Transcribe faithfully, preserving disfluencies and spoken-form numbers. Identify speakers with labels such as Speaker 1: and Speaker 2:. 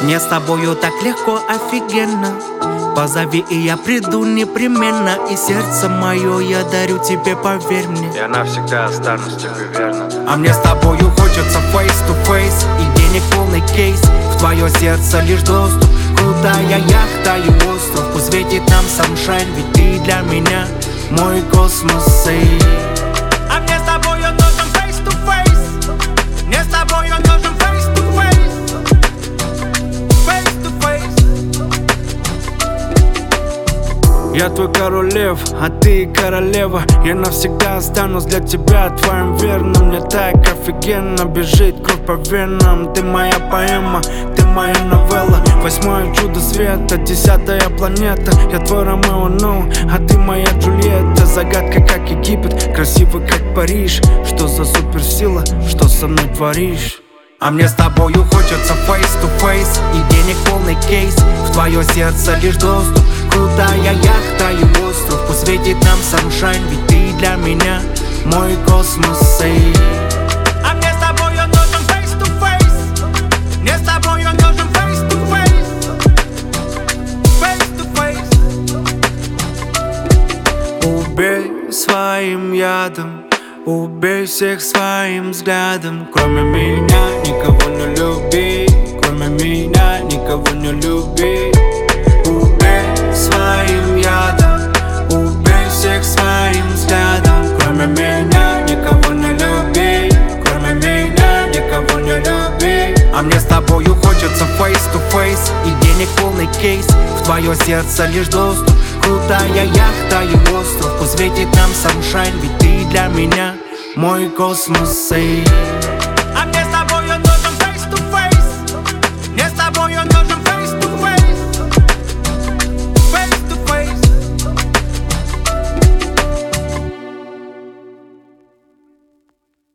Speaker 1: Мне с тобою так легко, офигенно. Позови, и я приду непременно. И сердце мое я дарю тебе, поверь мне.
Speaker 2: Я навсегда останусь тебе верно.
Speaker 1: А мне с тобою хочется face to face. И денег полный кейс. В твое сердце лишь доступ. Крутая яхта и остров. Пусть светит нам sunshine, ведь ты для меня мой космос, эй. А мне с тобою нужен face to face. Мне с тобою нужен face to face. Face to face.
Speaker 3: Я твой король лев, а ты королева. Я навсегда останусь для тебя твоим верным. Мне так офигенно бежит кровь по венам. Ты моя поэма, ты моя новелла. Восьмое чудо света, десятая планета. Я твой Ромео, ну, а ты моя Джульетта. Загадка, как Египет, красивый, как Париж. Что за суперсила, что со мной творишь?
Speaker 1: А мне с тобою хочется face to face. И денег полный кейс. В твое сердце лишь доступ. Крутая яхта и остров. Пусть светит нам sunshine, ведь ты для меня мой космос, эй. А мне с тобою нужен face to face. Мне с тобою нужен face to face. Face to face.
Speaker 3: Убей своим ядом, убей всех своим взглядом. Кроме меня никого не люби. Кроме меня никого не люби. Убей своим ядом, убей всех своим взглядом. Кроме меня никого не люби. Кроме меня никого не люби.
Speaker 1: А мне с тобою хочется face to face. И денег полный кейс. В твое сердце лишь доступ. Крутая яхта и остров. Пусть светит нам sunshine, ведь ты для меня мой космос, эй.